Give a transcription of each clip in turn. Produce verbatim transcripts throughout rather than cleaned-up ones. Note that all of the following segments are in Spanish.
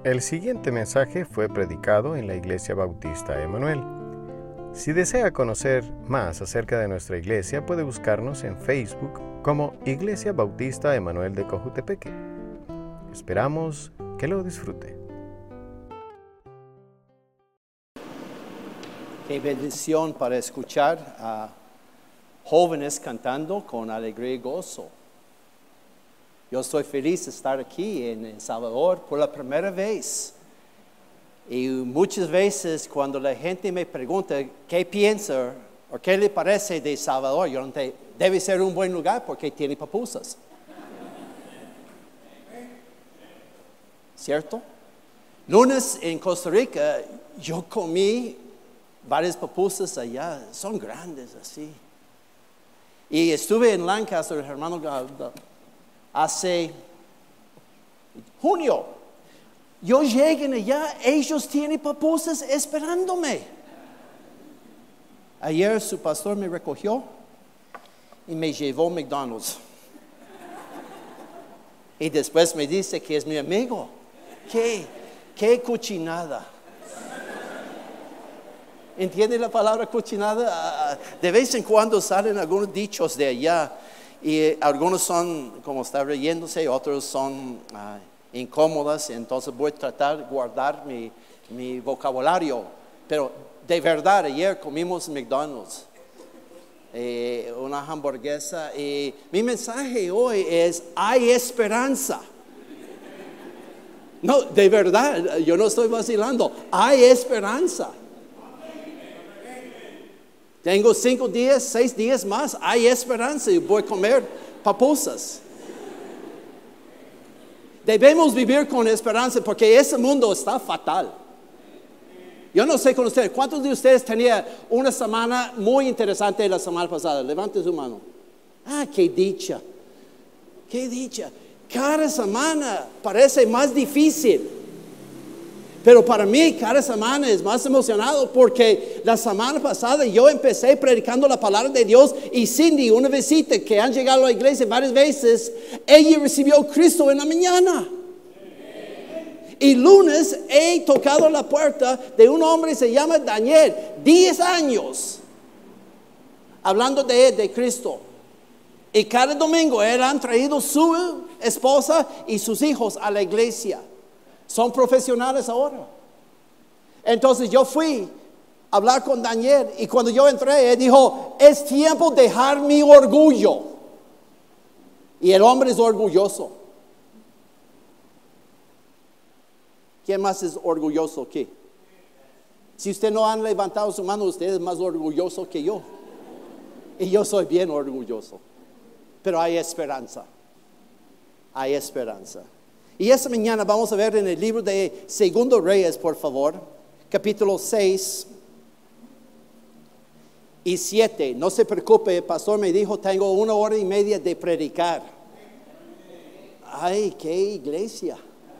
El siguiente mensaje fue predicado en la Iglesia Bautista Emanuel. Si desea conocer más acerca de nuestra iglesia, puede buscarnos en Facebook como Iglesia Bautista Emanuel de Cojutepeque. Esperamos que lo disfrute. Qué bendición para escuchar a jóvenes cantando con alegría y gozo. Yo estoy feliz de estar aquí en El Salvador por la primera vez. Y muchas veces cuando la gente me pregunta qué piensa o qué le parece de El Salvador, yo no te, debe ser un buen lugar porque tiene pupusas. ¿Cierto? Lunes en Costa Rica yo comí varias pupusas allá, son grandes así. Y estuve en Lancaster, hermano, hace junio. Yo llegué allá, ellos tienen pupusas esperándome. Ayer su pastor me recogió y me llevó a McDonald's. Y después me dice que es mi amigo. ¿Qué? ¿Qué cochinada? ¿Entiende la palabra cochinada? De vez en cuando salen algunos dichos de allá y algunos son como está riéndose, otros son uh, incómodas, entonces voy a tratar de guardar mi, mi vocabulario. Pero de verdad, ayer comimos McDonald's, eh, una hamburguesa, y mi mensaje hoy es: hay esperanza. No, de verdad, yo no estoy vacilando, hay esperanza. Tengo cinco días, seis días más, hay esperanza y voy a comer pupusas. Debemos vivir con esperanza porque ese mundo está fatal. Yo no sé con ustedes, ¿cuántos de ustedes tenían una semana muy interesante la semana pasada? Levante su mano. Ah, qué dicha, qué dicha. Cada semana parece más difícil. Pero para mí cada semana es más emocionado porque la semana pasada yo empecé predicando la palabra de Dios y Cindy, una visita que han llegado a la iglesia varias veces, ella recibió a Cristo en la mañana. Y lunes he tocado la puerta de un hombre que se llama Daniel, diez años, hablando de él, de Cristo. Y cada domingo él han traído su esposa y sus hijos a la iglesia. Son profesionales ahora. Entonces yo fui a hablar con Daniel y cuando yo entré, él dijo: es tiempo de dejar mi orgullo. Y el hombre es orgulloso. ¿Quién más es orgulloso aquí? Si usted no han levantado su mano, usted es más orgulloso que yo. Y yo soy bien orgulloso. Pero hay esperanza. Hay esperanza. Y esta mañana vamos a ver en el libro de Segundo Reyes, por favor, capítulo seis y siete. No se preocupe, el pastor me dijo, tengo una hora y media de predicar. Ay, qué iglesia.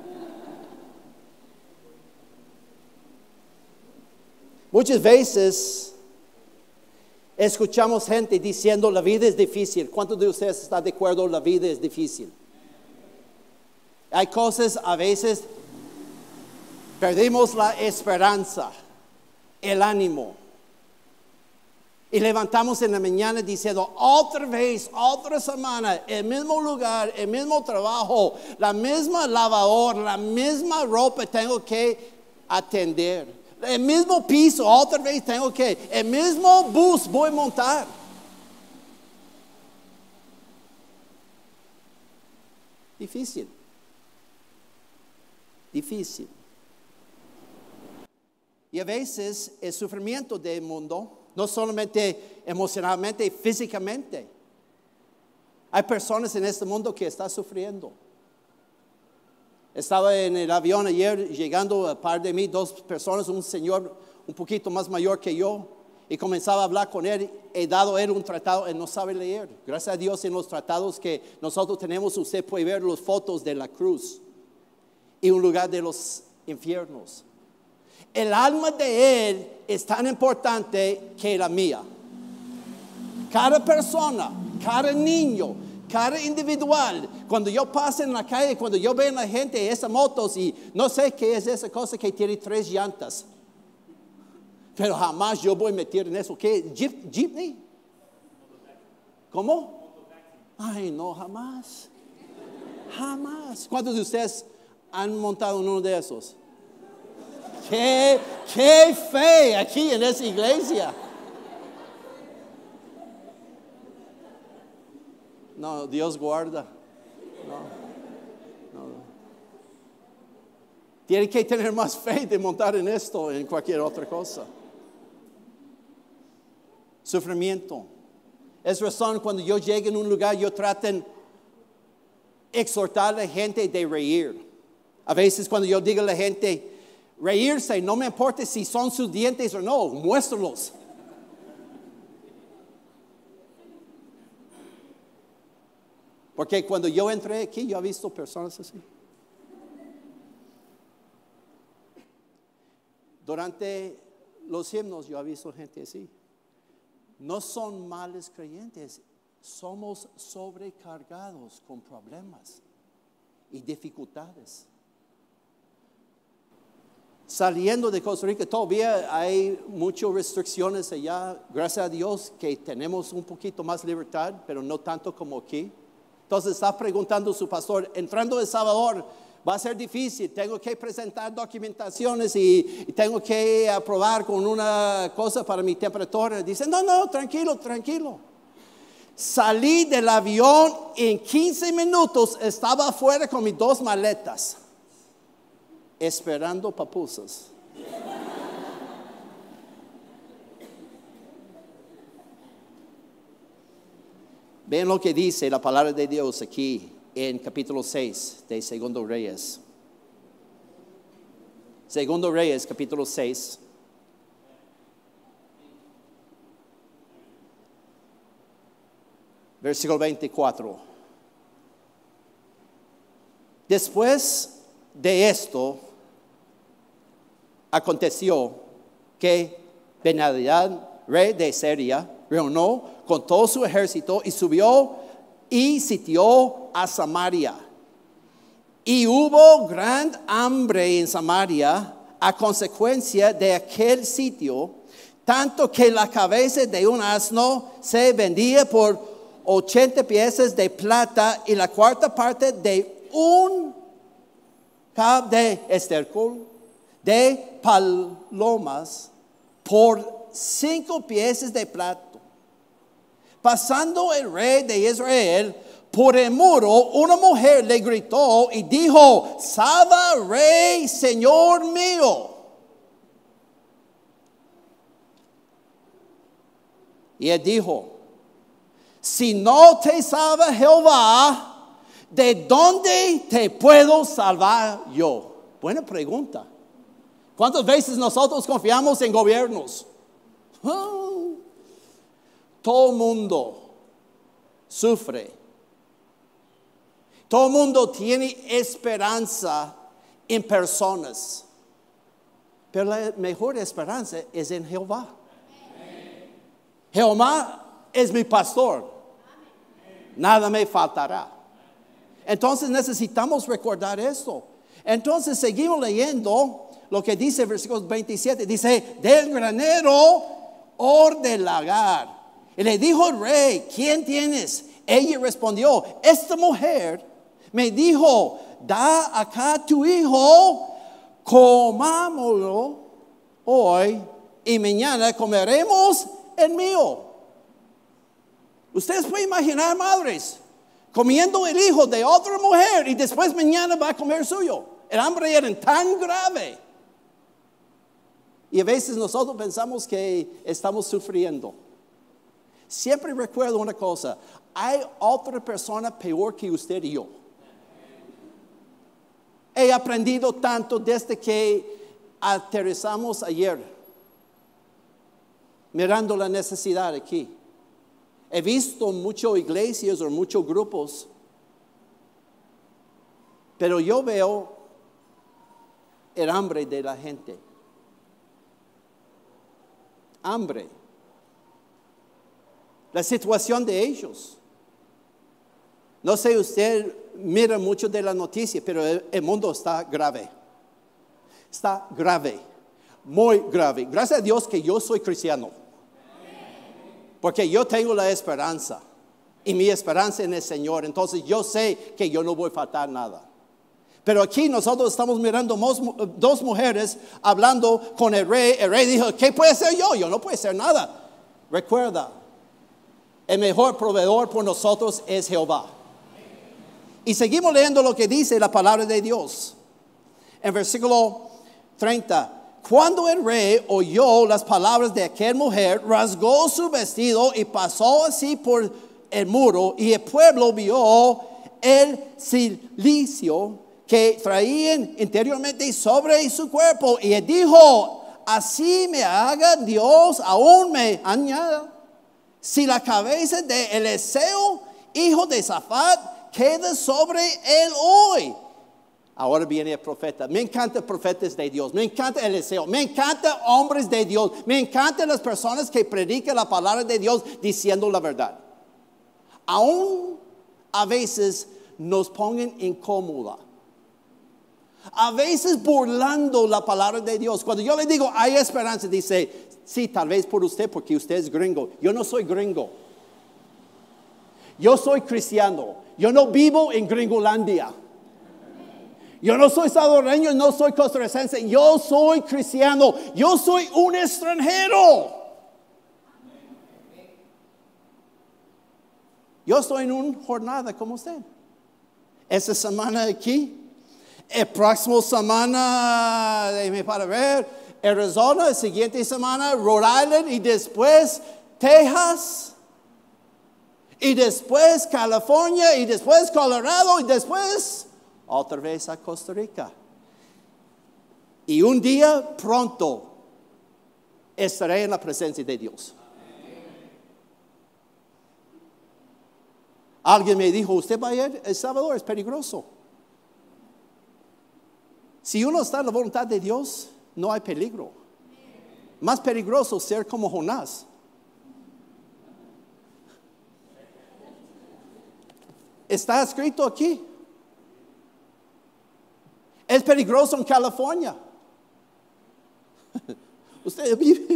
Muchas veces escuchamos gente diciendo la vida es difícil. ¿Cuántos de ustedes están de acuerdo? La vida es difícil. Hay cosas, a veces perdimos la esperanza, el ánimo. Y levantamos en la mañana diciendo, otra vez, otra semana, el mismo lugar, el mismo trabajo, la misma lavadora, la misma ropa tengo que atender. El mismo piso, otra vez tengo que, el mismo bus voy a montar. Difícil. Difícil. Y a veces el sufrimiento del mundo, no solamente emocionalmente, físicamente. Hay personas en este mundo que están sufriendo. Estaba en el avión ayer, llegando a par de mí, dos personas, un señor un poquito más mayor que yo, y comenzaba a hablar con él. He dado a él un tratado, él no sabe leer. Gracias a Dios en los tratados que nosotros tenemos, usted puede ver las fotos de la cruz y un lugar de los infiernos. El alma de él es tan importante que la mía. Cada persona, cada niño, cada individual. Cuando yo paso en la calle, cuando yo veo a la gente, esas motos, y no sé qué es esa cosa que tiene tres llantas. Pero jamás yo voy a meter en eso. ¿Qué? Jeep, ¿Jeepney? ¿Cómo? Ay, no, jamás. Jamás. ¿Cuántos de ustedes han montado en uno de esos? ¡Qué, qué fe aquí en esa iglesia! No, Dios guarda. No, no. Tiene que tener más fe de montar en esto en cualquier otra cosa. Sufrimiento. Es razón cuando yo llegue en un lugar, yo traten exhortar a la gente de reír. A veces cuando yo digo a la gente, reírse, no me importa si son sus dientes o no, muéstralos. Porque cuando yo entré aquí, yo he visto personas así. Durante los himnos, yo he visto gente así. No son malos creyentes, somos sobrecargados con problemas y dificultades. Saliendo de Costa Rica, todavía hay muchas restricciones allá. Gracias a Dios que tenemos un poquito más libertad, pero no tanto como aquí. Entonces está preguntando su pastor, entrando a El Salvador, va a ser difícil, tengo que presentar documentaciones y, y tengo que aprobar con una cosa para mi temperatura. Dice, no, no, tranquilo, tranquilo. Salí del avión, en quince minutos estaba afuera con mis dos maletas, esperando papusas. Ven lo que dice la palabra de Dios aquí en capítulo seis de Segundo Reyes. Segundo Reyes, capítulo seis. Versículo veinticuatro. Después de esto, aconteció que Ben-Hadad, rey de Siria, reunió con todo su ejército y subió y sitió a Samaria. Y hubo gran hambre en Samaria a consecuencia de aquel sitio, tanto que la cabeza de un asno se vendía por ochenta piezas de plata y la cuarta parte de un cab de estiércol de palomas por cinco piezas de plata. Pasando el rey de Israel por el muro, una mujer le gritó y dijo, salva, rey, señor mío. Y él dijo, si no te salva Jehová, ¿de dónde te puedo salvar yo? Buena pregunta. ¿Cuántas veces nosotros confiamos en gobiernos? Oh. Todo el mundo sufre. Todo el mundo tiene esperanza en personas. Pero la mejor esperanza es en Jehová. Amén. Jehová es mi pastor. Amén. Nada me faltará. Entonces necesitamos recordar esto. Entonces seguimos leyendo lo que dice versículo veintisiete. Dice, del granero o del lagar. Y le dijo el rey, ¿quién tienes? Ella respondió, esta mujer me dijo, da acá tu hijo, comámoslo hoy y mañana comeremos el mío. Ustedes pueden imaginar, madres, comiendo el hijo de otra mujer y después mañana va a comer suyo. El hambre era tan grave. Y a veces nosotros pensamos que estamos sufriendo. Siempre recuerdo una cosa, hay otra persona peor que usted y yo. He aprendido tanto desde que aterrizamos ayer, mirando la necesidad aquí. He visto muchas iglesias o muchos grupos, pero yo veo el hambre de la gente. Hambre. La situación de ellos. No sé, usted mira mucho de la noticia, pero el, el mundo está grave. Está grave, muy grave. Gracias a Dios que yo soy cristiano. Porque yo tengo la esperanza. Y mi esperanza en el Señor. Entonces yo sé que yo no voy a faltar nada. Pero aquí nosotros estamos mirando dos mujeres hablando con el rey. El rey dijo, ¿qué puedo hacer yo? Yo no puedo hacer nada. Recuerda, el mejor proveedor por nosotros es Jehová. Y seguimos leyendo lo que dice la palabra de Dios. En versículo treinta. Cuando el rey oyó las palabras de aquella mujer, rasgó su vestido y pasó así por el muro. Y el pueblo vio el cilicio que traían interiormente sobre su cuerpo. Y él dijo, así me haga Dios, aún me añada, si la cabeza de Eliseo, hijo de Safat, queda sobre él hoy. Ahora viene el profeta. Me encantan profetas de Dios. Me encanta Eliseo. Me encantan hombres de Dios. Me encantan las personas que predican la palabra de Dios diciendo la verdad. Aún a veces nos ponen incómoda. A veces burlando la palabra de Dios. Cuando yo le digo hay esperanza, dice, sí, tal vez por usted porque usted es gringo. Yo no soy gringo. Yo soy cristiano. Yo no vivo en Gringolandia. Yo no soy salvadoreño, no soy costarricense, yo soy cristiano, yo soy un extranjero. Yo estoy en una jornada como usted. Esta semana aquí, el próximo semana, déjeme para ver, Arizona, la siguiente semana, Rhode Island y después Texas. Y después California y después Colorado y después otra vez a Costa Rica. Y un día pronto estaré en la presencia de Dios. Alguien me dijo, usted va a ir a El Salvador, es peligroso. Si uno está en la voluntad de Dios, no hay peligro. Más peligroso ser como Jonás. Está escrito aquí. Es peligroso en California. Usted vive.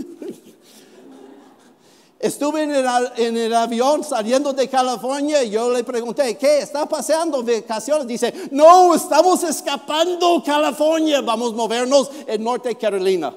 Estuve en el, en el avión saliendo de California y yo le pregunté, ¿qué está pasando? ¿Vacaciones? Dice, no, estamos escapando California. Vamos a movernos en Norte Carolina.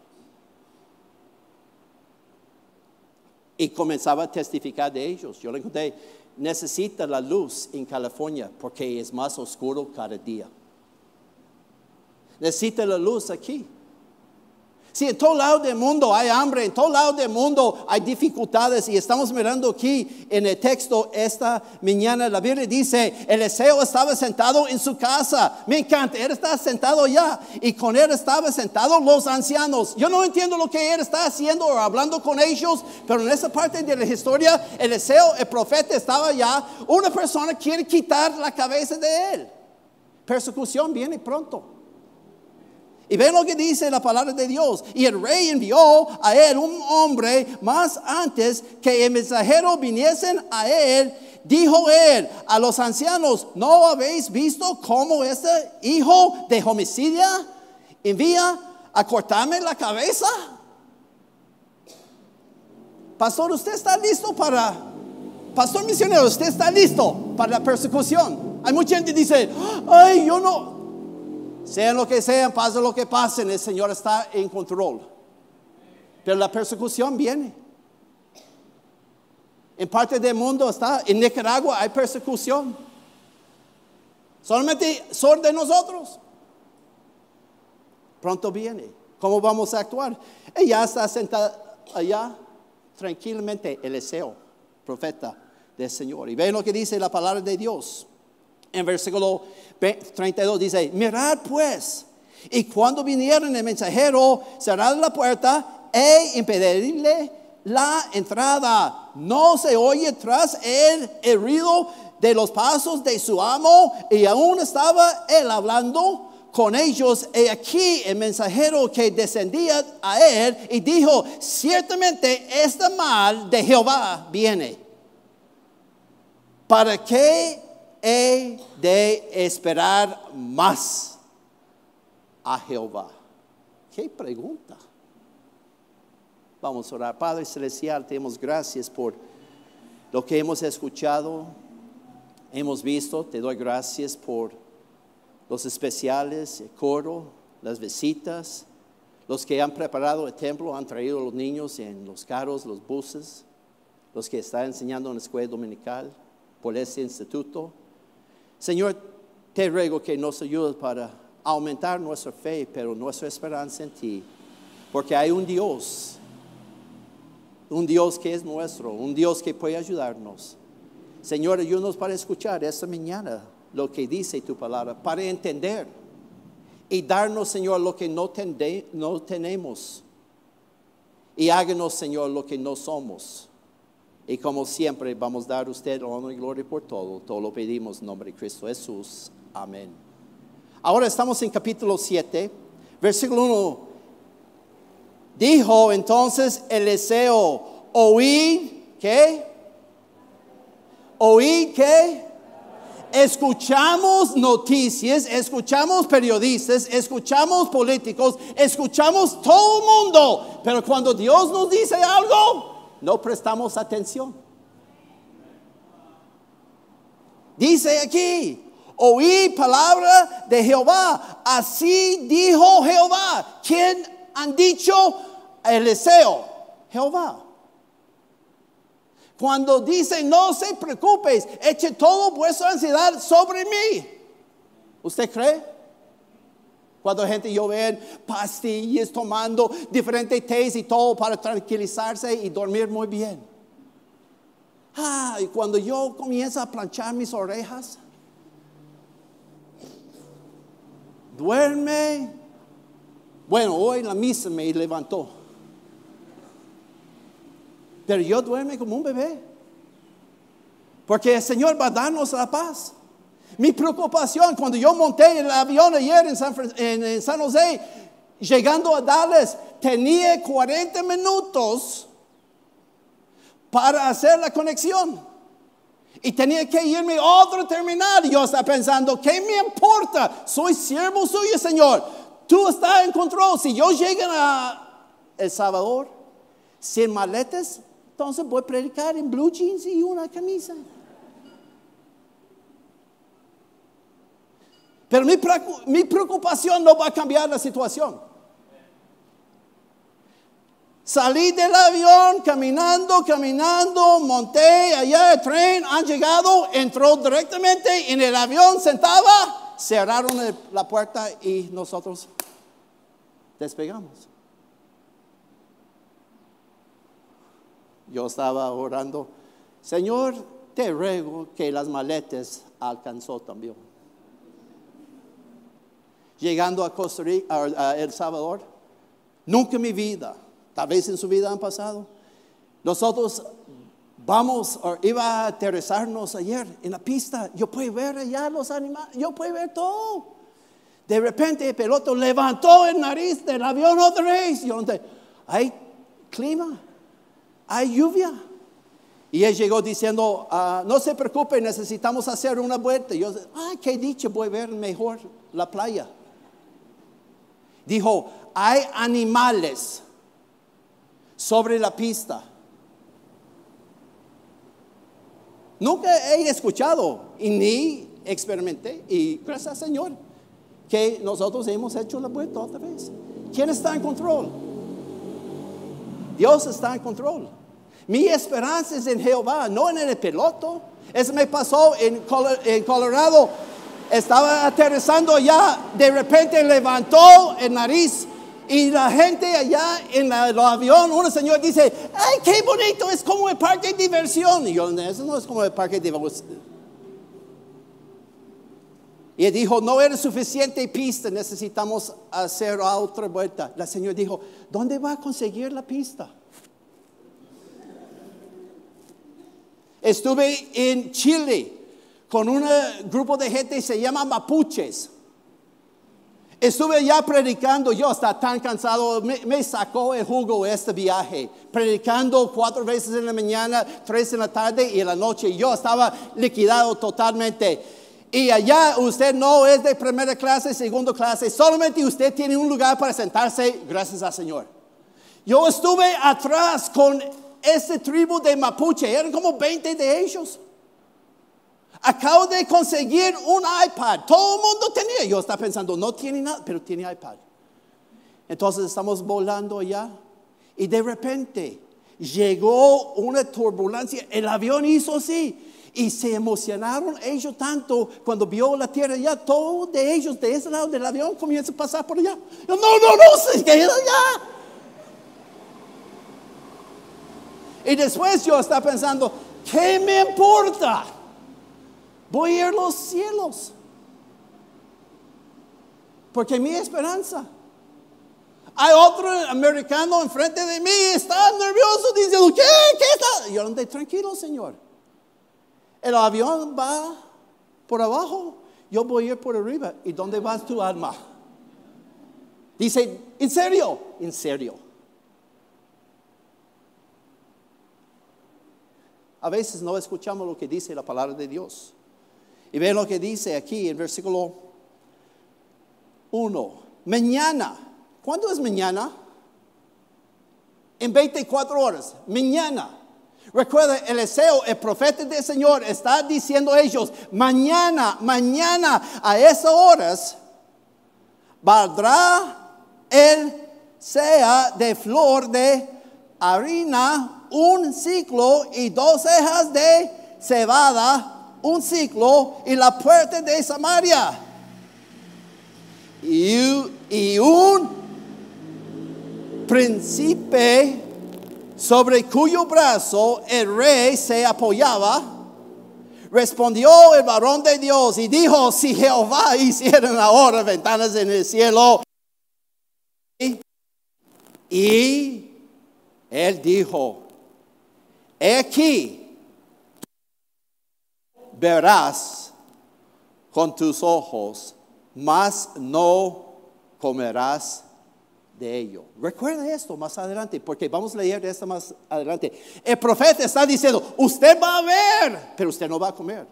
Y comenzaba a testificar de ellos. Yo le conté, necesita la luz en California porque es más oscuro cada día. Necesita la luz aquí. Si en todo lado del mundo hay hambre, en todo lado del mundo hay dificultades y estamos mirando aquí en el texto esta mañana, la Biblia dice, Eliseo estaba sentado en su casa. Me encanta, él está sentado allá y con él estaban sentados los ancianos. Yo no entiendo lo que él está haciendo o hablando con ellos, pero en esa parte de la historia, Eliseo, el profeta, estaba allá. Una persona quiere quitar la cabeza de él. Persecución viene pronto. Y ven lo que dice la palabra de Dios. Y el rey envió a él un hombre más antes que el mensajero viniesen a él. Dijo él a los ancianos, ¿no habéis visto cómo este hijo de homicidio envía a cortarme la cabeza? Pastor, ¿usted está listo para... Pastor misionero, ¿usted está listo para la persecución? Hay mucha gente que dice, ay, yo no... Sean lo que sean, pase lo que pase, el Señor está en control. Pero la persecución viene. En parte del mundo está, en Nicaragua hay persecución. Solamente son de nosotros. Pronto viene. ¿Cómo vamos a actuar? Ella está sentada allá tranquilamente, Eliseo, profeta del Señor. Y ven lo que dice la palabra de Dios. En versículo treinta y dos dice, mirad pues, y cuando vinieron el mensajero, cerrad la puerta e impedirle la entrada. No se oye tras él el ruido de los pasos de su amo, y aún estaba él hablando con ellos. Y aquí el mensajero que descendía a él y dijo, ciertamente este mal de Jehová viene. ¿Para qué he de esperar más a Jehová? ¿Qué pregunta? Vamos a orar. Padre Celestial, te damos gracias por lo que hemos escuchado, hemos visto. Te doy gracias por los especiales, el coro, las visitas, los que han preparado el templo, han traído a los niños en los carros, los buses, los que están enseñando en la escuela dominical, por este instituto. Señor, te ruego que nos ayudes para aumentar nuestra fe, pero nuestra esperanza en ti, porque hay un Dios, un Dios que es nuestro, un Dios que puede ayudarnos. Señor, ayúdanos para escuchar esta mañana lo que dice tu palabra, para entender y darnos, Señor, lo que no, tende, no tenemos, y háganos, Señor, lo que no somos. Y como siempre, vamos a dar a usted honor y gloria por todo. Todo lo pedimos en nombre de Cristo Jesús. Amén. Ahora estamos en capítulo siete, versículo uno. Dijo entonces Eliseo, oíd, ¿qué? Oíd, ¿qué? Escuchamos noticias, escuchamos periodistas, escuchamos políticos, escuchamos todo el mundo. Pero cuando Dios nos dice algo, no prestamos atención. Dice aquí, oí palabra de Jehová. Así dijo Jehová. ¿Quién han dicho? Eliseo. Jehová. Cuando dice, no se preocupes, eche toda vuestra ansiedad sobre mí. ¿Usted cree? Cuando la gente yo ve pastillas, tomando diferentes tés y todo para tranquilizarse y dormir muy bien. Ah, y cuando yo comienzo a planchar mis orejas, duerme. Bueno, hoy la misa me levantó, pero yo duerme como un bebé, porque el Señor va a darnos la paz. Mi preocupación cuando yo monté el avión ayer en San, en, en San José, llegando a Dallas, tenía cuarenta minutos para hacer la conexión. Y tenía que irme a otro terminal. Y yo estaba pensando, ¿qué me importa? Soy siervo suyo, Señor. Tú estás en control. Si yo llego a El Salvador sin maletas, entonces voy a predicar en blue jeans y una camisa. Pero mi, mi preocupación no va a cambiar la situación. Salí del avión, caminando, caminando, monté allá el tren, han llegado, entró directamente en el avión, sentaba, cerraron el, la puerta y nosotros despegamos. Yo estaba orando, Señor, te ruego que las maletas alcanzó también. Llegando a Costa Rica, a, a El Salvador, nunca en mi vida, tal vez en su vida han pasado, nosotros vamos, o iba a aterrizarnos ayer en la pista, yo puedo ver allá los animales, yo puedo ver todo. De repente el piloto levantó el nariz del avión otra vez, y yo dije, hay clima, hay lluvia. Y él llegó diciendo, uh, no se preocupe, necesitamos hacer una vuelta. Y yo dije, ah, qué dicho, voy a ver mejor la playa. Dijo, hay animales sobre la pista. Nunca he escuchado y ni experimenté, y gracias al Señor que nosotros hemos hecho la vuelta otra vez. ¿Quién está en control? Dios está en control. Mi esperanza es en Jehová, no en el piloto. Eso me pasó en Colorado. Estaba aterrizando allá, de repente levantó el nariz y la gente allá en la, el avión, un señor dice, ay, qué bonito, es como el parque de diversión. Y yo, eso no es como el parque de diversión. Y él dijo, no era suficiente pista, necesitamos hacer otra vuelta. La señora dijo, ¿dónde va a conseguir la pista? Estuve en Chile con un grupo de gente que se llama mapuches. Estuve ya predicando, yo estaba tan cansado, me, me sacó el jugo este viaje, predicando cuatro veces en la mañana, tres en la tarde y en la noche. Yo estaba liquidado totalmente. Y allá usted no es de primera clase, segunda clase, solamente usted tiene un lugar para sentarse, gracias al Señor. Yo estuve atrás con esta tribu de Mapuche, eran como veinte de ellos. Acabo de conseguir un iPad. Todo el mundo tenía. Yo estaba pensando, no tiene nada, pero tiene iPad. Entonces estamos volando allá. Y de repente llegó una turbulencia. El avión hizo así. Y se emocionaron ellos tanto cuando vio la tierra allá. Todos de ellos de ese lado del avión comienzan a pasar por allá. Yo, no, no, no, se queda allá. Y después yo estaba pensando, ¿qué me importa? Voy a ir a los cielos. Porque mi esperanza. Hay otro americano enfrente de mí, está nervioso, diciendo, ¿qué? ¿Qué está? Yo ando tranquilo, Señor. El avión va por abajo, yo voy a ir por arriba. ¿Y dónde vas tu alma? Dice, ¿en serio? En serio. A veces no escuchamos lo que dice la palabra de Dios. Y vean lo que dice aquí en versículo uno. Mañana. ¿Cuándo es mañana? En veinticuatro horas. Mañana. Recuerda, Eliseo, el profeta del Señor, está diciendo a ellos, mañana, mañana, a esas horas, valdrá el sea de flor de harina un ciclo y dos cejas de cebada un ciclo y la puerta de Samaria y, y un príncipe sobre cuyo brazo el rey se apoyaba. Respondió el varón de Dios y dijo, si Jehová hiciera ahora ventanas en el cielo. Y, y él dijo, he aquí, verás con tus ojos, mas no comerás de ello. Recuerda esto más adelante, porque vamos a leer esto más adelante. El profeta está diciendo, usted va a ver, pero usted no va a comer.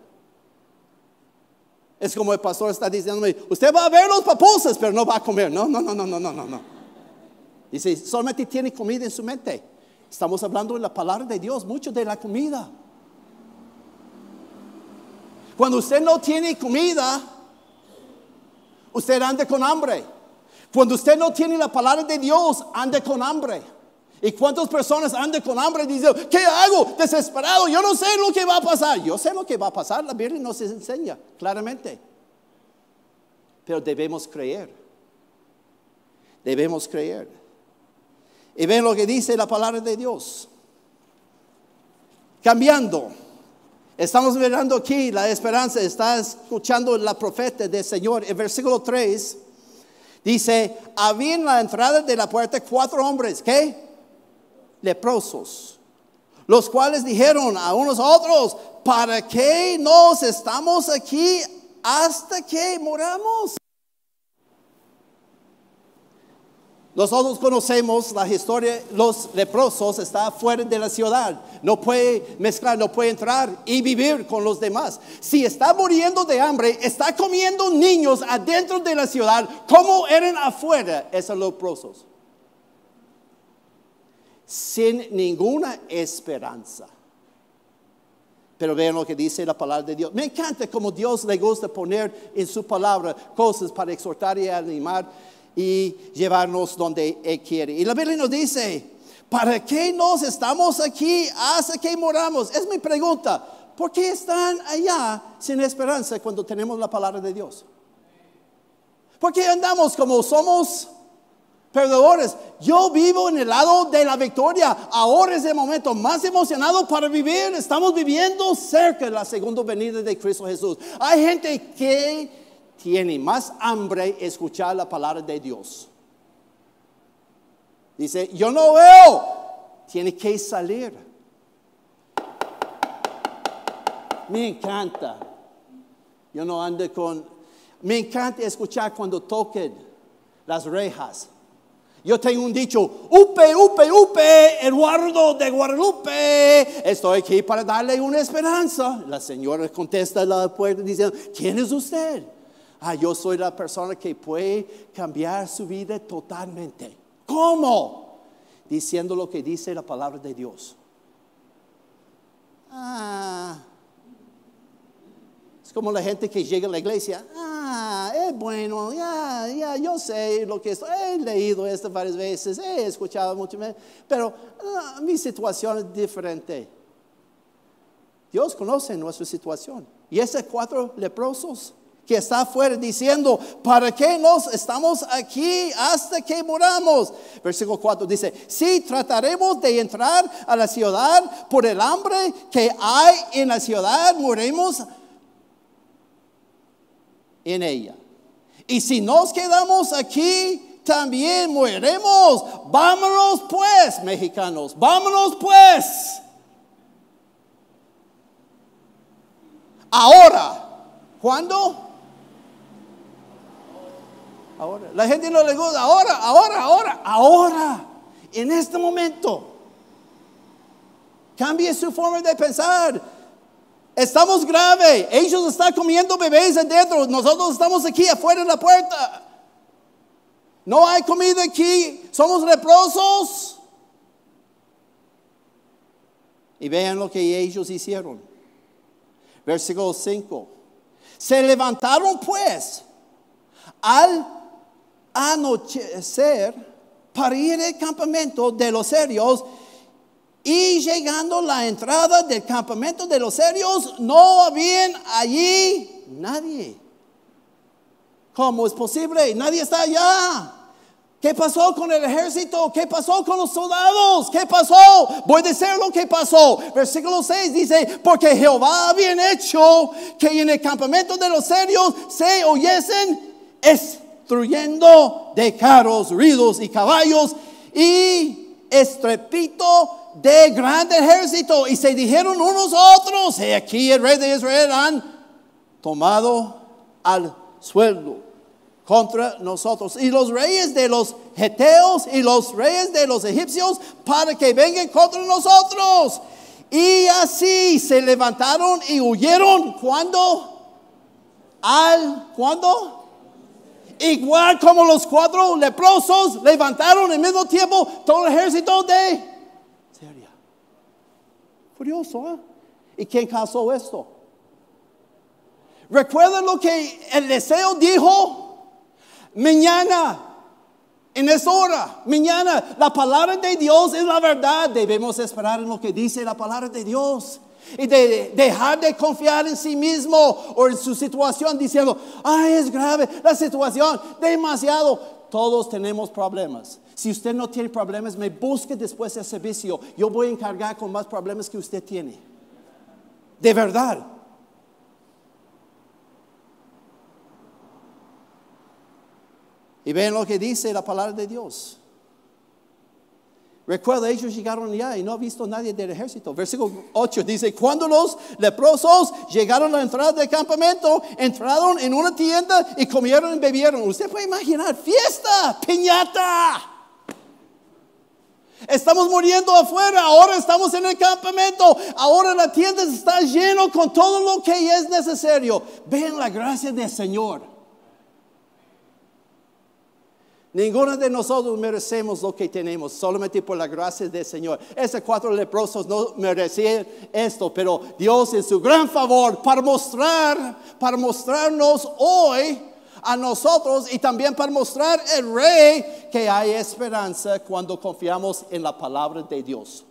Es como el pastor está diciéndome, usted va a ver los papuses, pero no va a comer. No, no, no, no, no, no, no. Dice, solamente tiene comida en su mente. Estamos hablando de la palabra de Dios, mucho de la comida. Cuando usted no tiene comida, usted anda con hambre. Cuando usted no tiene la palabra de Dios, anda con hambre. ¿Y cuántas personas andan con hambre y dicen, ¿qué hago? Desesperado, yo no sé lo que va a pasar. Yo sé lo que va a pasar, la Biblia nos enseña claramente. Pero debemos creer. Debemos creer. Y ven lo que dice la palabra de Dios. Cambiando. Estamos mirando aquí la esperanza. Está escuchando la profeta del Señor. En versículo tres dice, había en la entrada de la puerta cuatro hombres, ¿qué? Leprosos, los cuales dijeron a unos a otros, ¿para qué nos estamos aquí hasta que moramos? Nosotros conocemos la historia, los leprosos están fuera de la ciudad, no puede mezclar, no puede entrar y vivir con los demás. Si está muriendo de hambre, está comiendo niños adentro de la ciudad, ¿cómo eran afuera esos leprosos? Sin ninguna esperanza. Pero vean lo que dice la palabra de Dios. Me encanta como Dios le gusta poner en su palabra cosas para exhortar y animar y llevarnos donde Él quiere. Y la Biblia nos dice, ¿para qué nos estamos aquí hasta que moramos? Es mi pregunta. ¿Por qué están allá sin esperanza cuando tenemos la palabra de Dios? ¿Por qué andamos como somos perdedores? Yo vivo en el lado de la victoria. Ahora es el momento más emocionado para vivir. Estamos viviendo cerca de la segunda venida de Cristo Jesús. Hay gente que tiene más hambre de escuchar la palabra de Dios. Dice, yo no veo. Tiene que salir. Me encanta. Yo no ando con... Me encanta escuchar cuando toquen las rejas. Yo tengo un dicho, upe, upe, upe, Eduardo de Guadalupe, estoy aquí para darle una esperanza. La señora contesta a la puerta diciendo, ¿quién es usted? Ah, yo soy la persona que puede cambiar su vida totalmente. ¿Cómo? Diciendo lo que dice la palabra de Dios. Ah, es como la gente que llega a la iglesia. Ah, es bueno, ya, ya, yo sé lo que estoy, he leído esto varias veces, he escuchado mucho, pero ah, mi situación es diferente. Dios conoce nuestra situación. Y esos cuatro leprosos que está afuera diciendo, ¿para qué nos estamos aquí hasta que moramos? Versículo cuatro dice, si trataremos de entrar a la ciudad por el hambre que hay en la ciudad, moriremos en ella. Y si nos quedamos aquí, también moriremos. Vámonos pues, mexicanos, vámonos pues. Ahora, ¿cuándo? Ahora. La gente no le gusta. Ahora, ahora, ahora, ahora. En este momento. Cambie su forma de pensar. Estamos grave. Ellos están comiendo bebés adentro. Nosotros estamos aquí afuera de la puerta. No hay comida aquí. Somos leprosos. Y vean lo que ellos hicieron. Versículo cinco. Se levantaron pues al anochecer para ir al campamento de los serios, y llegando a la entrada del campamento de los serios no había allí nadie. ¿Cómo es posible? Nadie está allá. ¿Qué pasó con el ejército? ¿Qué pasó con los soldados? ¿Qué pasó? Voy a decir lo que pasó. Versículo seis dice, porque Jehová había hecho que en el campamento de los serios se oyesen estruyendo de carros, ruidos y caballos y estrepito de grande ejército. Y se dijeron unos a otros, he aquí el rey de Israel han tomado al suelo contra nosotros, y los reyes de los heteos y los reyes de los egipcios para que vengan contra nosotros. Y así se levantaron y huyeron. ¿Cuándo? Al ¿cuándo? Igual como los cuatro leprosos levantaron al mismo tiempo todo el ejército de Siria. Curioso, ¿eh? ¿Y quién causó esto? ¿Recuerdan lo que el deseo dijo? Mañana, en esa hora, mañana, la palabra de Dios es la verdad. Debemos esperar en lo que dice la palabra de Dios. Y de dejar de confiar en sí mismo o en su situación diciendo, ay, es grave la situación, demasiado. Todos tenemos problemas. Si usted no tiene problemas, me busque después del servicio. Yo voy a encargar con más problemas que usted tiene. De verdad. Y ven lo que dice la palabra de Dios. Recuerda, ellos llegaron allá y no han visto nadie del ejército. Versículo ocho dice, cuando los leprosos llegaron a la entrada del campamento, entraron en una tienda y comieron y bebieron. Usted puede imaginar, fiesta, piñata. Estamos muriendo afuera, ahora estamos en el campamento, ahora la tienda está llena con todo lo que es necesario. Ven la gracia del Señor. Ninguno de nosotros merecemos lo que tenemos, solamente por la gracia del Señor. Esos cuatro leprosos no merecían esto, pero Dios en su gran favor para mostrar, para mostrarnos hoy a nosotros y también para mostrar al Rey que hay esperanza cuando confiamos en la palabra de Dios.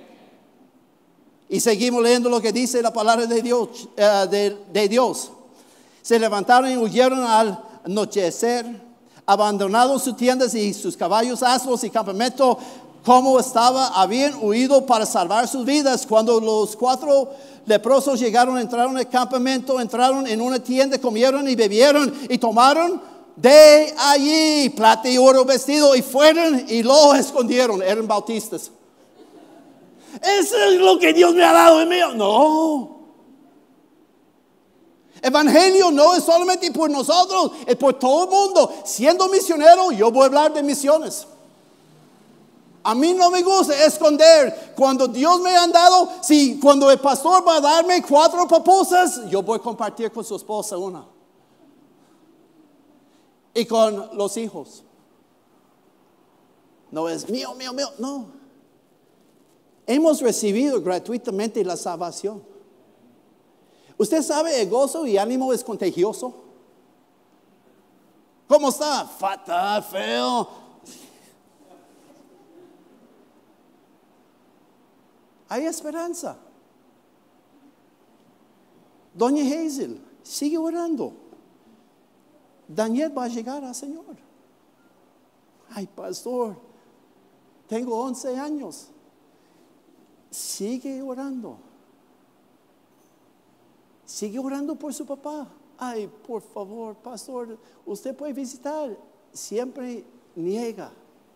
Y seguimos leyendo lo que dice la palabra de Dios, uh, de, de Dios. Se levantaron y huyeron al anochecer, abandonaron sus tiendas y sus caballos, asnos y campamento como estaba, habían huido para salvar sus vidas. Cuando los cuatro leprosos llegaron, entraron al campamento, entraron en una tienda, comieron y bebieron y tomaron de allí plata y oro vestido y fueron y lo escondieron. Eran bautistas. Eso es lo que Dios me ha dado en mí. No. Evangelio no es solamente por nosotros, es por todo el mundo. Siendo misionero, yo voy a hablar de misiones. A mí no me gusta esconder. Cuando Dios me ha dado, si cuando el pastor va a darme cuatro pupusas, yo voy a compartir con su esposa una. Y con los hijos. No es mío, mío, mío, no. Hemos recibido gratuitamente la salvación. ¿Usted sabe el gozo y ánimo es contagioso? ¿Cómo está? Fatal, feo. Hay esperanza. Doña Hazel, sigue orando. Daniel va a llegar al Señor. Ay, pastor, tengo once años. Sigue orando. Sigue orando por su papá. Ay, por favor, pastor, usted puede visitar. Siempre niega.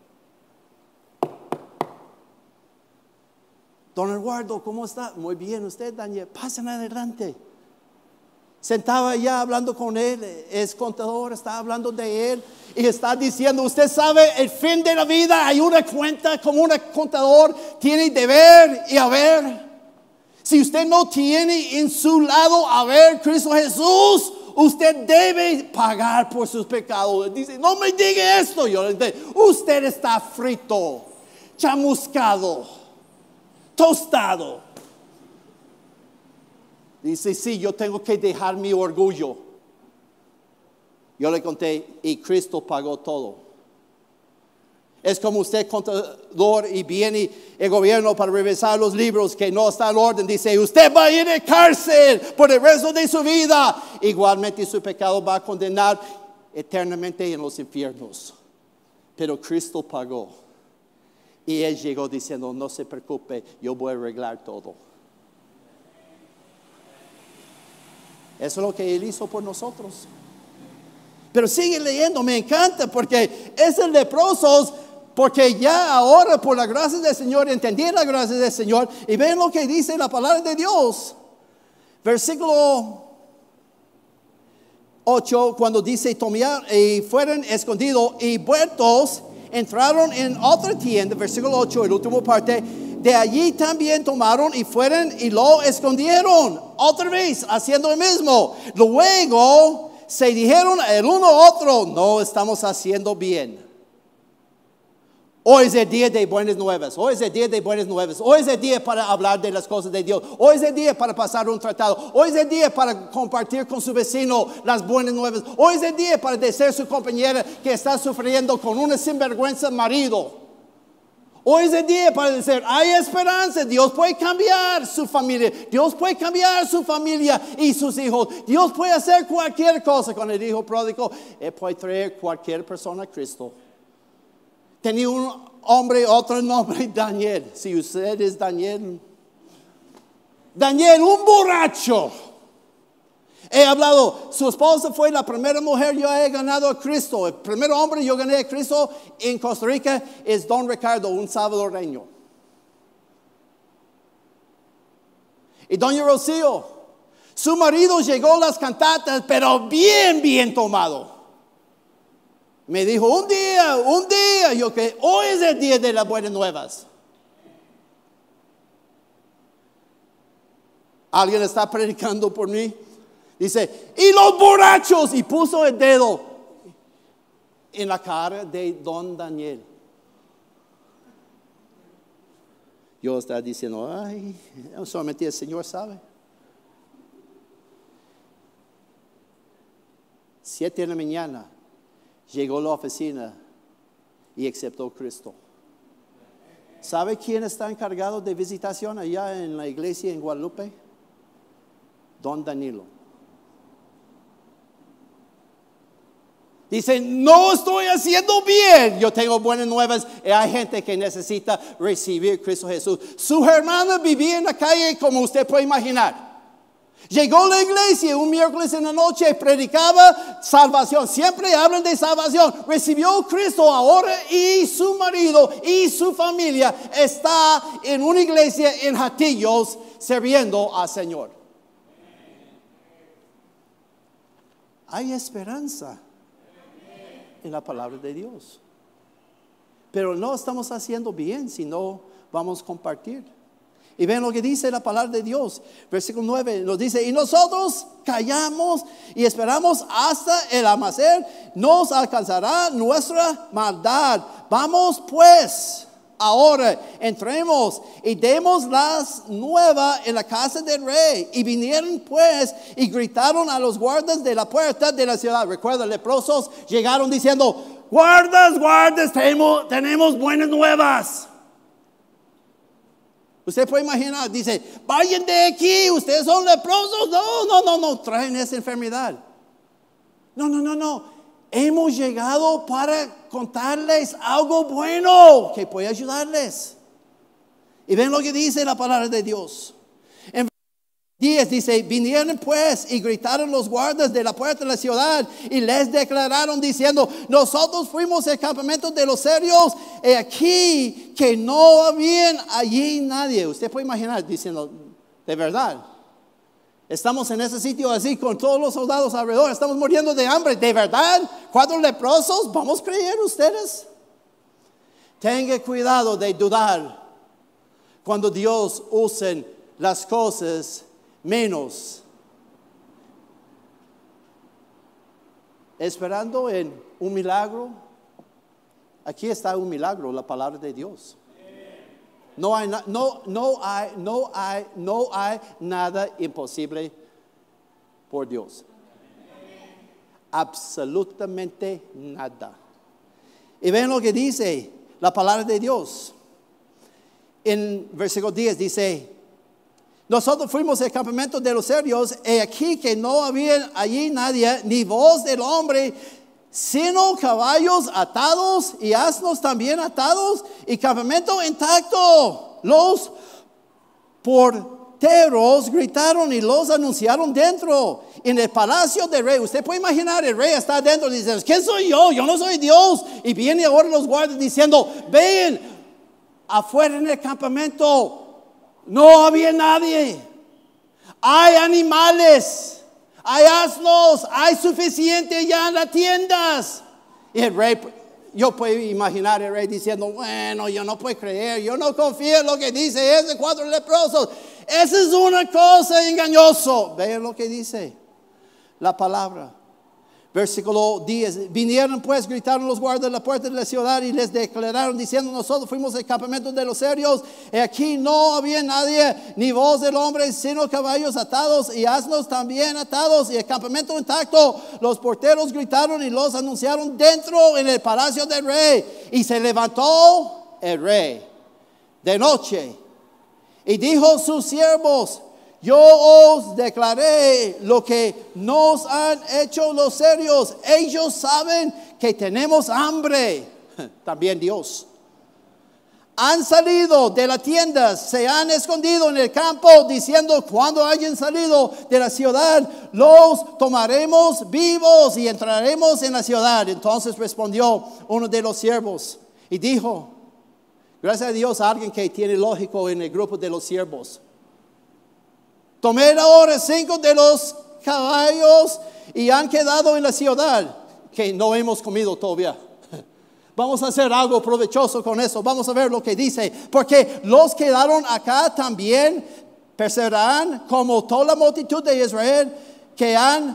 Don Eduardo, ¿cómo está? Muy bien, usted, Daniel, pasen adelante. Sentaba ya hablando con él, es contador, está hablando de él y está diciendo, usted sabe, el fin de la vida hay una cuenta como un contador, tiene deber y haber. Si usted no tiene en su lado haber Cristo Jesús, usted debe pagar por sus pecados. Dice, no me diga esto. Yo le digo, usted está frito, chamuscado, tostado. Dice, sí, yo tengo que dejar mi orgullo. Yo le conté, y Cristo pagó todo. Es como usted contador y viene el gobierno para revisar los libros que no está en orden. Dice, usted va a ir a cárcel por el resto de su vida. Igualmente su pecado va a condenar eternamente en los infiernos. Pero Cristo pagó. Y Él llegó diciendo, no se preocupe, yo voy a arreglar todo. Eso es lo que Él hizo por nosotros. Pero sigue leyendo, me encanta porque esos leprosos, porque ya ahora por la gracia del Señor, entendí la gracia del Señor y ven lo que dice la palabra de Dios. Versículo ocho, cuando dice, tomaron y fueron escondidos y vueltos, entraron en otra tienda, versículo ocho, el último parte. De allí también tomaron y fueron y lo escondieron. Otra vez, haciendo lo mismo. Luego se dijeron el uno a otro, no estamos haciendo bien. Hoy es el día de buenas nuevas. Hoy es el día de buenas nuevas. Hoy es el día para hablar de las cosas de Dios. Hoy es el día para pasar un tratado. Hoy es el día para compartir con su vecino las buenas nuevas. Hoy es el día para decir a su compañera que está sufriendo con una sinvergüenza marido. Hoy es el día para decir, hay esperanza, Dios puede cambiar su familia, Dios puede cambiar su familia y sus hijos, Dios puede hacer cualquier cosa con el hijo pródigo, Él puede traer cualquier persona a Cristo. Tenía un hombre, otro nombre, Daniel. Si usted es Daniel, Daniel, un borracho. He hablado, su esposa fue la primera mujer, yo he ganado a Cristo. El primer hombre yo gané a Cristo en Costa Rica es Don Ricardo, un salvadoreño. Y doña Rocío, su marido llegó a las cantatas, pero bien, bien tomado. Me dijo, un día, un día, yo que hoy es el día de las buenas nuevas. ¿Alguien está predicando por mí? Dice, y los borrachos, y puso el dedo en la cara de don Daniel. Yo estaba diciendo, ay, solamente el Señor sabe. Siete de la mañana, llegó a la oficina y aceptó a Cristo. ¿Sabe quién está encargado de visitación allá en la iglesia en Guadalupe? Don Danilo. Dice, no estoy haciendo bien. Yo tengo buenas nuevas. Y hay gente que necesita recibir a Cristo Jesús. Su hermana vivía en la calle como usted puede imaginar. Llegó a la iglesia un miércoles en la noche, predicaba salvación. Siempre hablan de salvación. Recibió a Cristo ahora y su marido y su familia está en una iglesia en Hatillos sirviendo al Señor. Hay esperanza en la palabra de Dios. Pero no estamos haciendo bien si no vamos a compartir. Y ven lo que dice la palabra de Dios. Versículo nueve nos dice: y nosotros callamos y esperamos hasta el amanecer, nos alcanzará nuestra maldad. Vamos pues, ahora entremos y demos las nuevas en la casa del rey. Y vinieron pues y gritaron a los guardas de la puerta de la ciudad. Recuerda, leprosos llegaron diciendo: guardas, guardas, tenemos, tenemos buenas nuevas. Usted puede imaginar, dice: vayan de aquí, ustedes son leprosos. No, no, no, no, traen esa enfermedad. No, no, no, no. Hemos llegado para contarles algo bueno que puede ayudarles. Y ven lo que dice la palabra de Dios. En diez dice: vinieron pues y gritaron los guardas de la puerta de la ciudad y les declararon diciendo: nosotros fuimos al campamento de los serios, y aquí que no había allí nadie. Usted puede imaginar diciendo: de verdad, estamos en ese sitio así con todos los soldados alrededor, estamos muriendo de hambre, de verdad, cuatro leprosos, ¿vamos a creer ustedes? Tenga cuidado de dudar cuando Dios usa las cosas menos esperando en un milagro. Aquí está un milagro, la palabra de Dios. No hay, no, no hay, no hay, no hay nada imposible por Dios. Absolutamente nada. Y ven lo que dice la palabra de Dios. En versículo diez dice: nosotros fuimos al campamento de los serios, y aquí que no había allí nadie, ni voz del hombre, sino caballos atados y asnos también atados, y campamento intacto. Los porteros gritaron y los anunciaron dentro, en el palacio del rey. Usted puede imaginar, el rey está dentro y dice: ¿quién soy yo? Yo no soy Dios. Y viene ahora los guardias diciendo: ven, afuera en el campamento no había nadie. Hay animales, hay asnos, hay suficiente ya en las tiendas. Y el rey, yo puedo imaginar el rey diciendo: bueno, yo no puedo creer, yo no confío en lo que dice ese cuatro leprosos. Esa es una cosa engañosa. Vean lo que dice la palabra. Versículo diez: vinieron pues, gritaron los guardas de la puerta de la ciudad y les declararon diciendo: nosotros fuimos al campamento de los serios, y aquí no había nadie, ni voz del hombre, sino caballos atados y asnos también atados, y el campamento intacto. Los porteros gritaron y los anunciaron dentro en el palacio del rey. Y se levantó el rey de noche y dijo a sus siervos: yo os declaré lo que nos han hecho los serios. Ellos saben que tenemos hambre. También Dios. Han salido de la tienda, se han escondido en el campo, diciendo: cuando hayan salido de la ciudad, los tomaremos vivos y entraremos en la ciudad. Entonces respondió uno de los siervos y dijo: gracias a Dios, alguien que tiene lógico en el grupo de los siervos. Tomé ahora cinco de los caballos y han quedado en la ciudad, que no hemos comido todavía. Vamos a hacer algo provechoso con eso. Vamos a ver lo que dice. Porque los quedaron acá también perseverarán como toda la multitud de Israel que han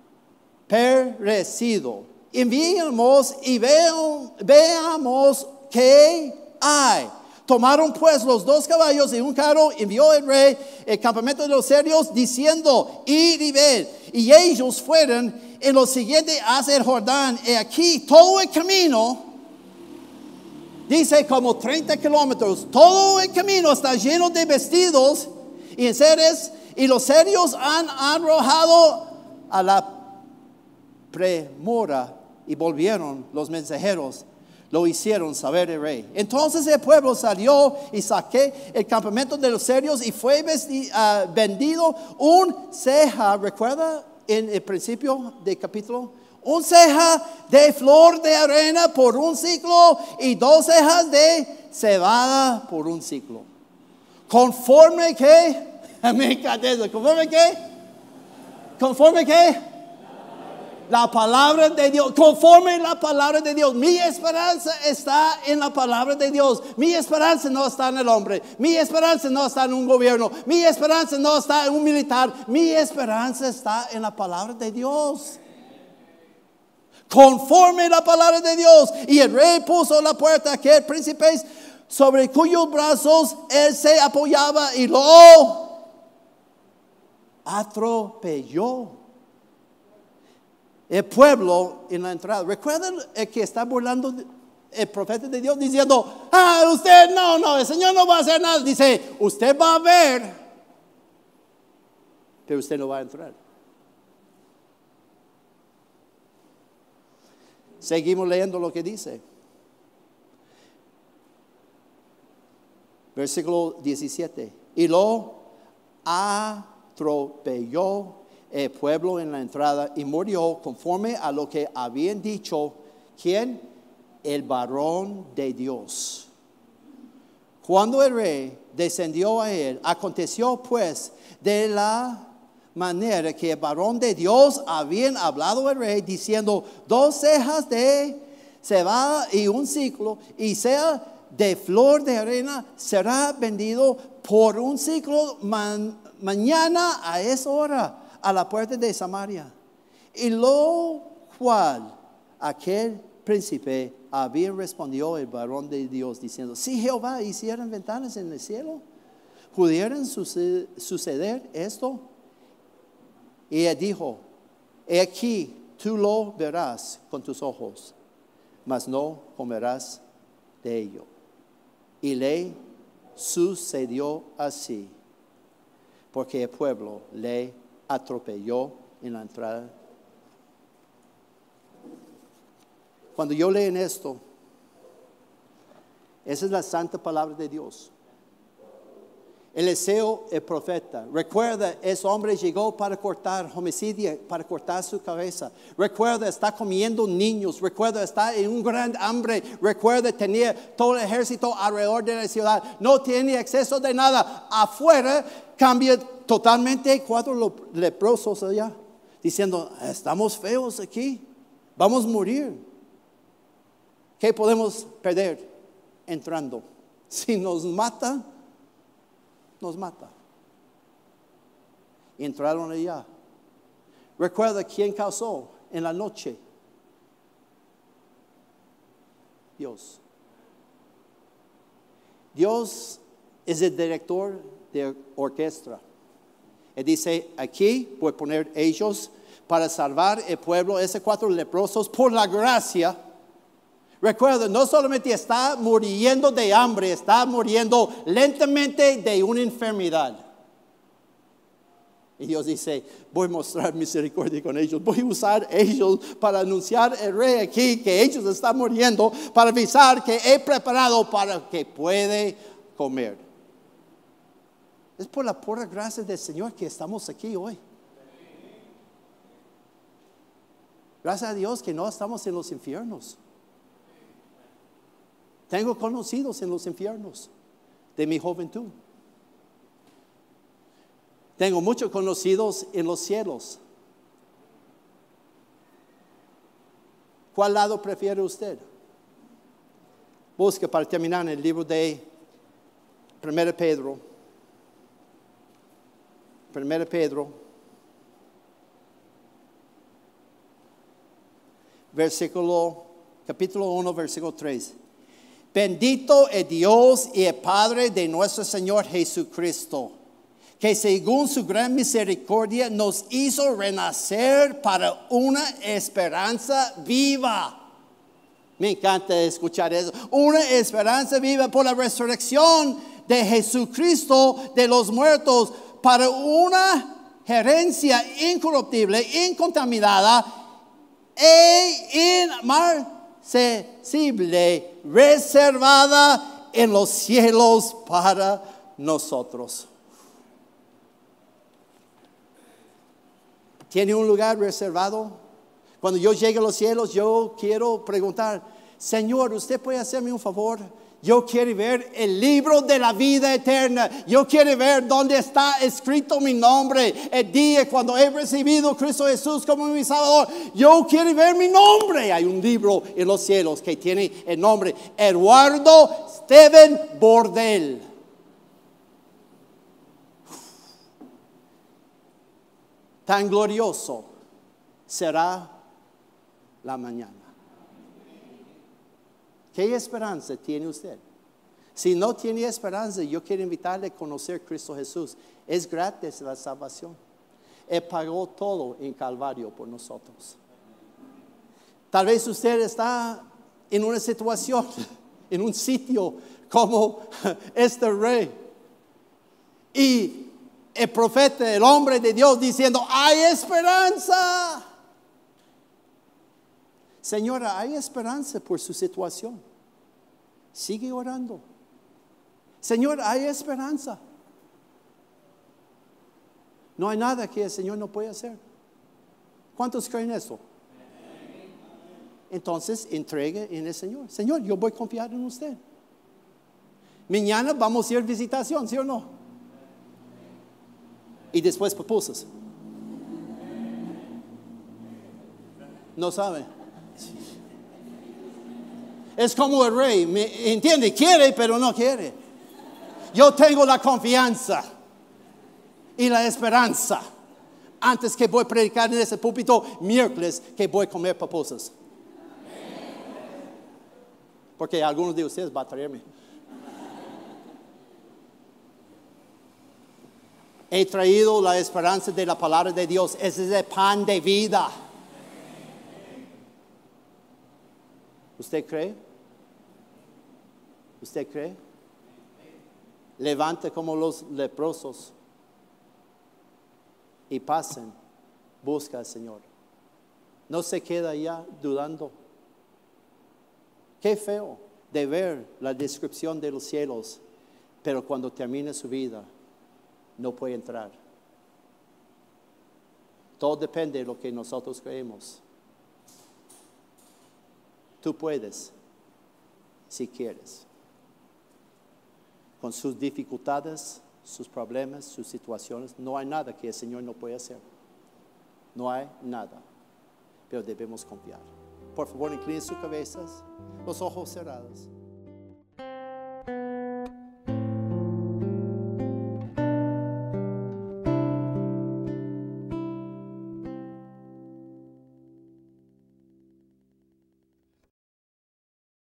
perecido. Enviemos y vean, veamos qué hay. Tomaron pues los dos caballos y un carro, envió el rey el campamento de los serios diciendo: id y ved. Y ellos fueron en lo siguiente hacia el Jordán, y aquí todo el camino, dice como treinta kilómetros, todo el camino está lleno de vestidos y enseres, y los serios han arrojado a la premura, y volvieron los mensajeros. Lo hicieron saber el rey. Entonces el pueblo salió y saqué el campamento de los serios, y fue vesti, uh, vendido un ceja. ¿Recuerda en el principio del capítulo? Un ceja de flor de arena por un ciclo, y dos cejas de cebada por un ciclo. Conforme que, me encanta eso, conforme que, conforme que, La palabra de Dios, conforme la palabra de Dios. Mi esperanza está en la palabra de Dios. Mi esperanza no está en el hombre. Mi esperanza no está en un gobierno. Mi esperanza no está en un militar. Mi esperanza está en la palabra de Dios. Conforme la palabra de Dios. Y el rey puso en la puerta a aquel príncipe sobre cuyos brazos él se apoyaba y lo atropelló. El pueblo en la entrada. ¿Recuerdan el que está burlando el profeta de Dios diciendo, ah, usted no, no, el Señor no va a hacer nada? Dice, usted va a ver, pero usted no va a entrar. Seguimos leyendo lo que dice. Versículo diecisiete. Y lo atropelló el pueblo en la entrada y murió conforme a lo que habían dicho. ¿Quién? El varón de Dios. Cuando el rey descendió a él, aconteció pues de la manera que el varón de Dios habían hablado al rey, diciendo, dos cejas de cebada y un ciclo, y sea de flor de arena, será vendido por un ciclo man, mañana a esa hora a la puerta de Samaria. Y lo cual aquel príncipe había respondido el varón de Dios, diciendo, si Jehová hiciera ventanas en el cielo, ¿pudieran suceder, suceder esto? Y él dijo, he aquí, tú lo verás con tus ojos, mas no comerás de ello. Y le sucedió así, porque el pueblo le atropelló en la entrada. Cuando yo leo en esto, esa es la santa palabra de Dios. Eliseo, el profeta, recuerda, ese hombre llegó para cortar homicidio, para cortar su cabeza. Recuerda, está comiendo niños. Recuerda, está en un gran hambre. Recuerda, tenía todo el ejército alrededor de la ciudad. No tiene acceso de nada. Afuera cambia totalmente, cuatro leprosos allá, diciendo, estamos feos aquí, vamos a morir. ¿Qué podemos perder entrando? Si nos mata, nos mata. Y entraron allá. Recuerda quién causó en la noche. Dios. Dios es el director de orquesta. Él dice, aquí voy a poner ellos para salvar el pueblo, esos cuatro leprosos, por la gracia. Recuerda, no solamente está muriendo de hambre, está muriendo lentamente de una enfermedad. Y Dios dice, voy a mostrar misericordia con ellos. Voy a usar ellos para anunciar al rey aquí que ellos están muriendo, para avisar que he preparado para que puede comer. Es por la pura gracia del Señor que estamos aquí hoy. Gracias a Dios que no estamos en los infiernos. Tengo conocidos en los infiernos de mi juventud. Tengo muchos conocidos en los cielos. ¿Cuál lado prefiere usted? Busque para terminar en el libro de Primera Pedro. Primera Pedro. Versículo, capítulo uno, versículo tres. Bendito es Dios y el Padre de nuestro Señor Jesucristo, que según su gran misericordia nos hizo renacer para una esperanza viva. Me encanta escuchar eso. Una esperanza viva por la resurrección de Jesucristo de los muertos, para una herencia incorruptible, incontaminada e inmarcesible, reservada en los cielos para nosotros. ¿Tiene un lugar reservado? Cuando yo llegue a los cielos, yo quiero preguntar, Señor, ¿usted puede hacerme un favor? Yo quiero ver el libro de la vida eterna. Yo quiero ver dónde está escrito mi nombre. El día cuando he recibido a Cristo Jesús como mi Salvador. Yo quiero ver mi nombre. Hay un libro en los cielos que tiene el nombre Eduardo Steven Bordel. Tan glorioso será la mañana. ¿Qué esperanza tiene usted? Si no tiene esperanza, yo quiero invitarle a conocer a Cristo Jesús. Es gratis la salvación. Él pagó todo en Calvario por nosotros. Tal vez usted está en una situación, en un sitio como este rey. Y el profeta, el hombre de Dios diciendo, hay esperanza. Señora, hay esperanza por su situación. Sigue orando. Señor, hay esperanza. No hay nada que el Señor no puede hacer. ¿Cuántos creen eso? Entonces, entregue en el Señor. Señor, yo voy a confiar en usted. Mañana vamos a ir a visitación, ¿sí o no? Y después pupusas. No sabe. Es como el rey, ¿me entiende? Quiere, pero no quiere. Yo tengo la confianza y la esperanza. Antes que voy a predicar en ese púlpito miércoles, que voy a comer pupusas. Porque algunos de ustedes van a traerme. He traído la esperanza de la palabra de Dios. Ese es el pan de vida. ¿Usted cree? ¿Usted cree? Levante como los leprosos y pasen. Busca al Señor. No se queda ya dudando. Qué feo de ver la descripción de los cielos, pero cuando termine su vida no puede entrar. Todo depende de lo que nosotros creemos. Tú puedes, si quieres. Con sus dificultades, sus problemas, sus situaciones, no hay nada que el Señor no pueda hacer. No hay nada. Pero debemos confiar. Por favor, inclinen sus cabezas, los ojos cerrados.